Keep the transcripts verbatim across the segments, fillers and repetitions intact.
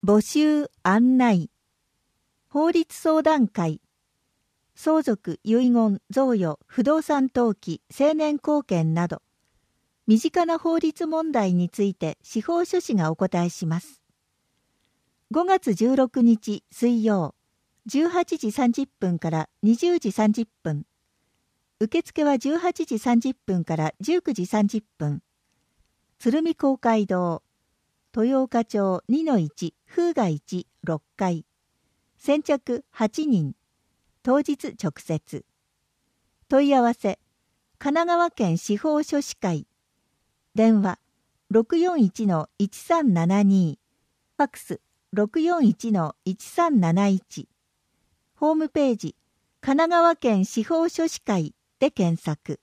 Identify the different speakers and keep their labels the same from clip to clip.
Speaker 1: 募集案内、法律相談会、相続、遺言、贈与、不動産登記、成年後見など、身近な法律問題について司法書士がお答えします。ごがつじゅうろくにち水曜、じゅうはちじさんじゅっぷんからにじゅうじさんじゅっぷん。受付はじゅうはちじさんじゅっぷんからじゅうくじさんじゅっぷん。鶴見公会堂、豊岡町 にのいち 風雅いちろっかい。先着はちにん。当日直接。問い合わせ、神奈川県司法書士会。電話 ろくよんいちのいちさんななに。ファックス ろくよんいちのいちさんなないち。ホームページ、神奈川県司法書士会で検索。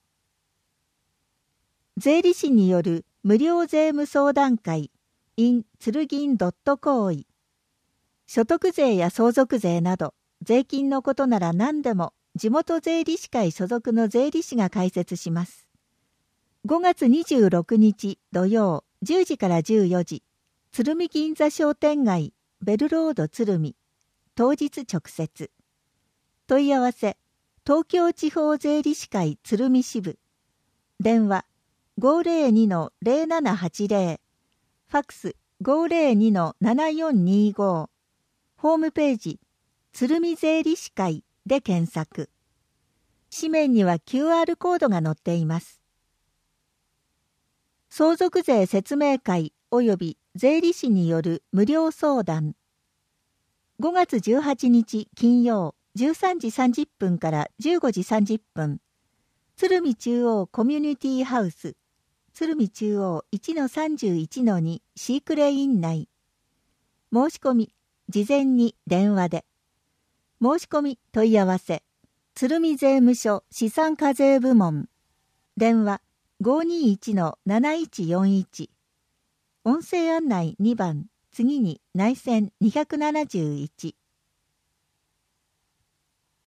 Speaker 1: 税理士による無料税務相談会 in 鶴銀 .coin。所得税や相続税など、税金のことなら何でも地元税理士会所属の税理士が解説します。ごがつにじゅうろくにち土曜じゅうじからじゅうよじ、鶴見銀座商店街ベルロード鶴見、当日直接。問い合わせ、東京地方税理士会鶴見支部。電話 ごーぜろにのぜろななはちぜろ。ファックス ごーぜろにのななよんにご。ホームページ、鶴見税理士会で検索。紙面には キューアール コードが載っています。相続税説明会及び税理士による無料相談。ごがつじゅうはちにち金曜じゅうさんじさんじゅっぷんからじゅうごじさんじゅっぷん。鶴見中央コミュニティハウス。鶴見中央 いちのさんじゅういちのに シークレイン内。申し込み、事前に電話で。申し込み問い合わせ、鶴見税務署資産課税部門。電話 ごーにーいちのなないちよんいち。音声案内にばん、次に内線にひゃくななじゅういち。